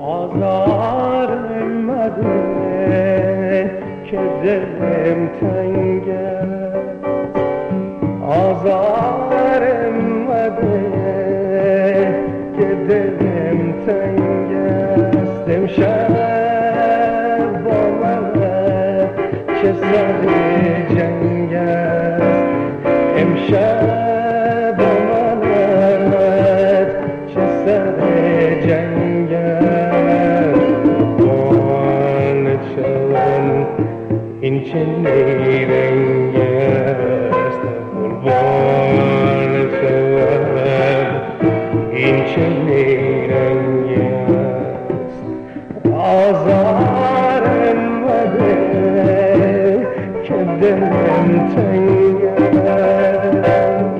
آزارم مده که دلم تنگ است، آزارم مده که دلم تنگ است. امشب با من چه سر جنگ است، امشب با من چه سر جنگ است. قربان شوم این چه نیرنگ است، قربان شوم این چه نیرنگ است. آزارم مده که دلم تنگ است.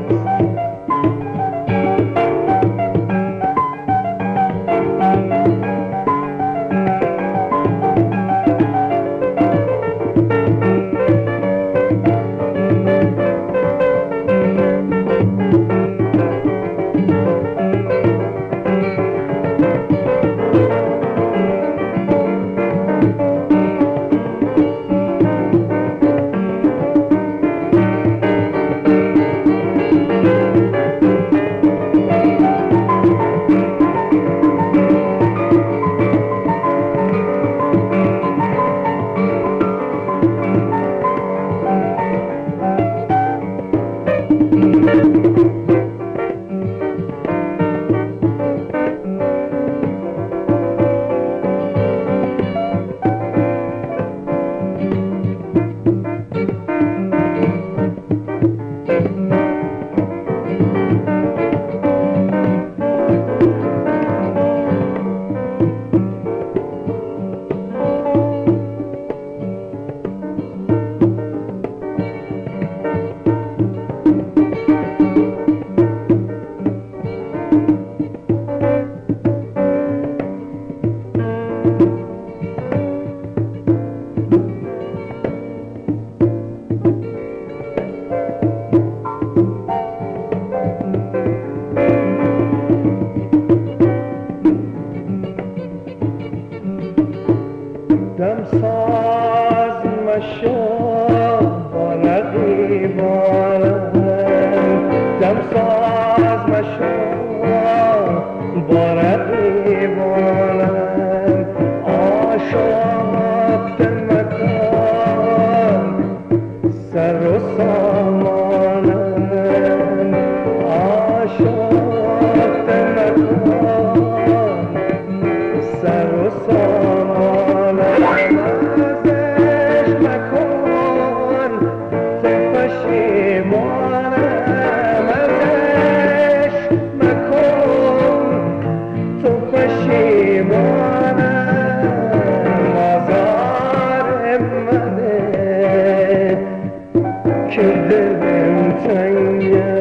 دمساز مشو با رقیبانم، دمساز مشو با رقیبانم. آشفت مکان سر و سامانم، آشفت مکان سر و سامانم. ازش مکن تو پشیمانم، ازش مکن تو پشیمانم. آزارم مده که دلم تنگ است.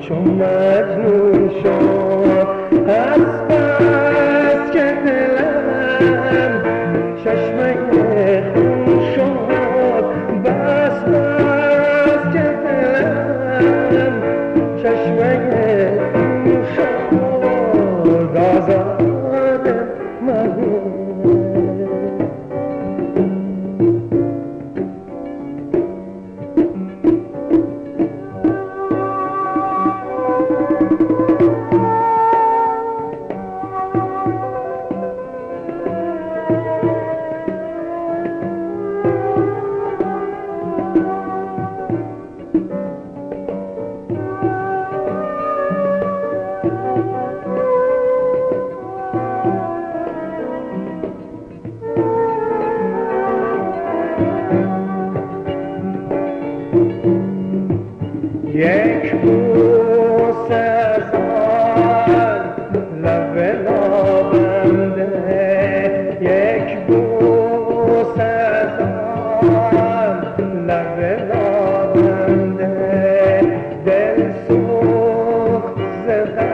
چون مجنون شد از بس که دلم چشمه خون شد بس که دلم چشمه خون شد آزاد من یک بوسه از آن لب لابنده یک بوسه از آن لب لابنده دل سوخت ز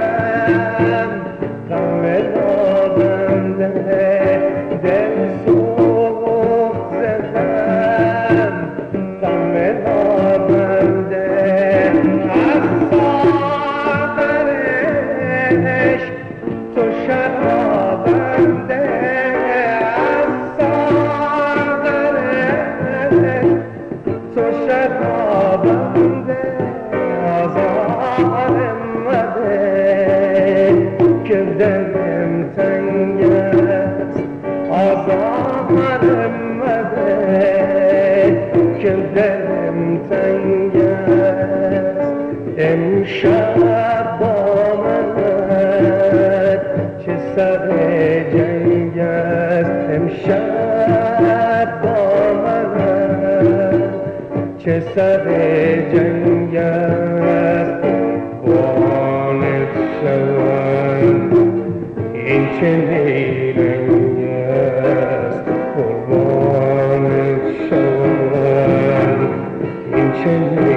غم لابنده دل سوخت ز غم لابنده تو شرابنده از ساغرش تو شرابنده آزار مده که دلم تنگ است آزار مده که دلم تنگ است امشب با چه سر جنگ است امشب با من چه سر جنگ است قربانت شوم این چه نیرنگ است قربانت شوم این چه